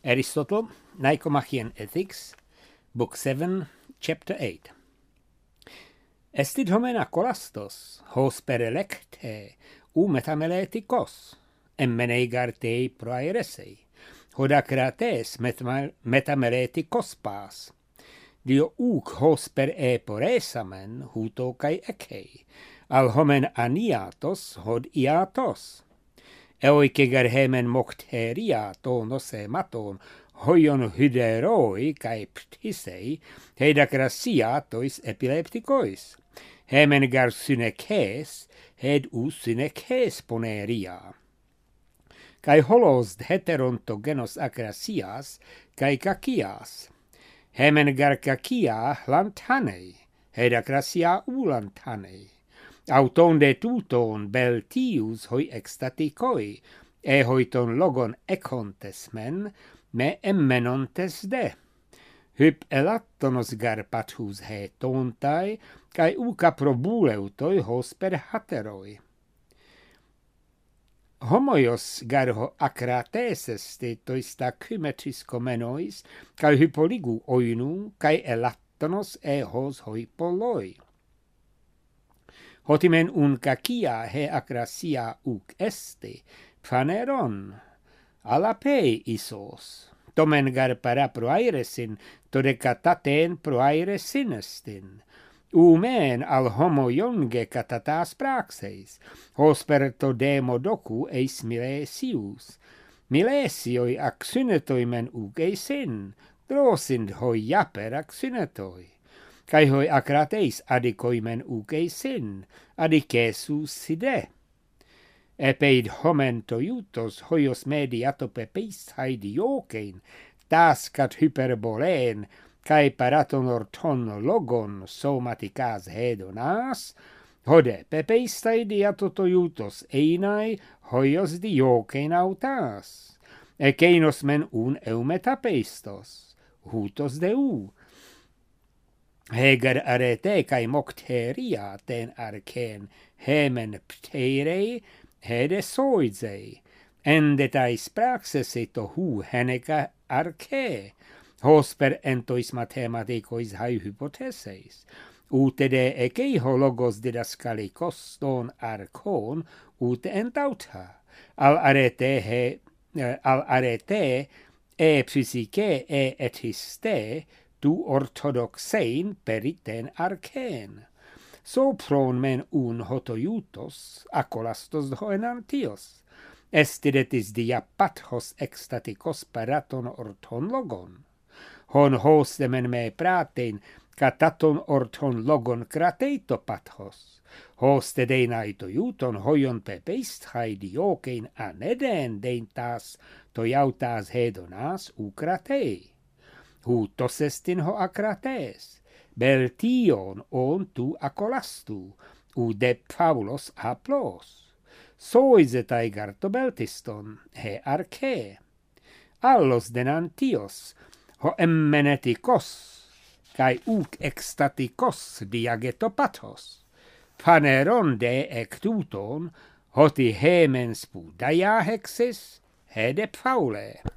Aristotle, Nicomachean Ethics, Book 7, Chapter 8. Estit homena kolastos, hos per electe, metameletikos, emmenegarte proaeresei, hodakrates metameletikos pas. Dio hos per poresamen, huto kai ekei, al homen aniatos hod iatos. Eoikegar hemen mokteriato nose maton, hoion hyderoi kai ptisei, hedakrasiatois epileptikois. Hemen gar synekes, hed synekes poneria. Kai holos heterontogenos akrasias, kai kakias. Hemen gar kakia lantanei, hedakrasia ulantanei. Auton de tuton beltius hoi extatikoi, hoiton logon ekontes men, me emmenontes de. Hyp elattonos gar pathus he tontai, kai uka probuleutoi hos per hateroi. Homoios gar ho akrateses de toista kymetis komenois, kai hypoligu oinu, kai elattonos hos hoi poloi. Hotimen kakia he akrasia este, phaneron, alapei isos. Tomen gar para proairesin, todekataten proairesin estin. Umen al homo jonge katatas praxeis, hos per todemodoku eis milesius. Milesioi axynetoimen eisin, drosind hoi japer axynetoi. Kai hoi akrateis adikoimen eisin, adikesus side. Epeid homen toiutos hoios mediato pepeis haidiokein, tascat hyperboleen, kai paraton orton logon somatikas hedonas, hode pepeis haidiato toiutos einai hoios diokein autas. Ekeinos men eumetapeistos, hutos deu. Heger arete kai mokteria ten arken hemen pterei, hede soidzei, endetais praxese to heneka arche, hos per entois mathematikois hai hypotheseis, utede ekeiho logos didaskalikos ton arkon, ute entauta, al arete psyche etiste, tu orthodoxein periten archen. Sopron men hotoiutos, acolastos hoenantios. Estidetis dia pathos extatikos paraton orton logon. Hon hos demen me pratein, kataton orton logon krateito pathos. Hos tedeinaito iuton hoion pepeist haidiokein aneden deintas toiautas hedonas ukratei. Hutos estin ho akrates, beltion on tu acolastu, de Paulos aplos. Soisetai garto beltiston, he arche. Allos denantios, ho emmenetikos, kai extatikos diageto pathos. Phaneron de ectuton, hoti hemen spudaia hexis, he de Paule.